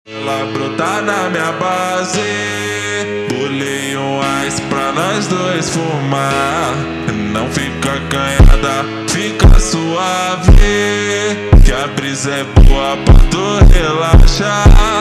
Ela brotar na minha base, pulei um ice pra nós dois fumar. Não fica acanhada, fica suave, que a brisa é boa pra tu relaxar.